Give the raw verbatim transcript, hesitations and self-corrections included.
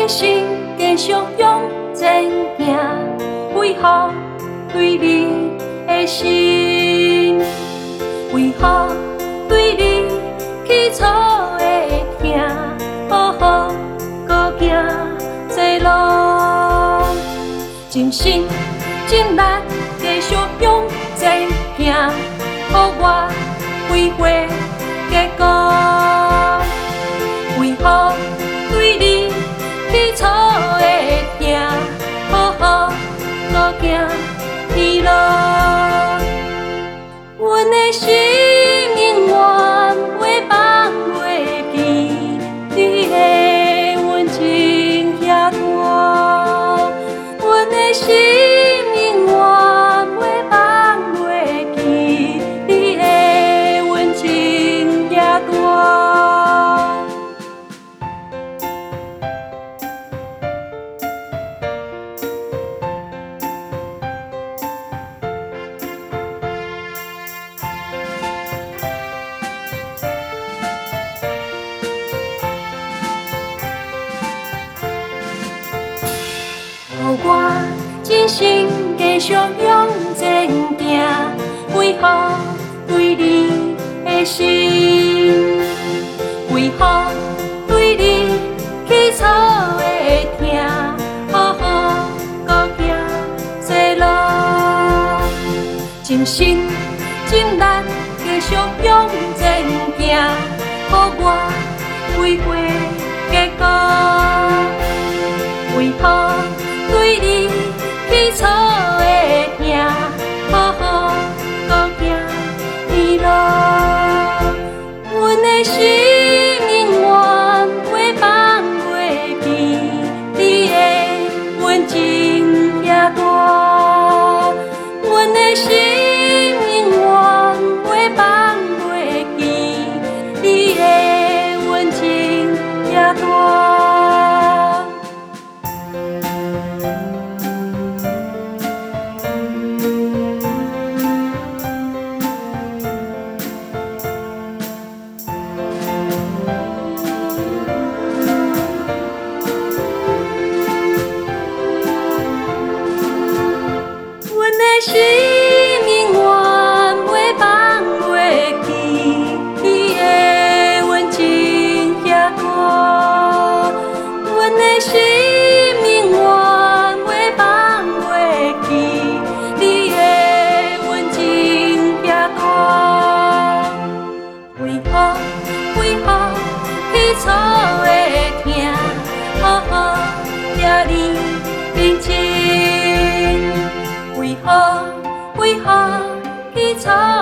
真心继续向前行，为何对你的心？为何对你起初的疼？好好搁行这路，真心真力继续向前行，予我归回结果。为何对你起初的疼？好好搁行天路，阮的心永远袂放袂记，你的温情遐大。阮的心永远袂放袂记，你的温情遐大。予我真心继续向前行，为何对你的心？为何对你起初的疼？好好搁行这路，真心真力继续向前行，予我归回结果。为何对你起初的疼？好好搁行天路，阮的心永远袂放袂记，你的温情遐大。阮的心永远袂放袂记，你的温情遐大。心永远袂放袂记，你的温情遐大。阮的心永远袂放袂记，你的温情遐大。为何为何起初的疼？好好听你认真。为何为何起初？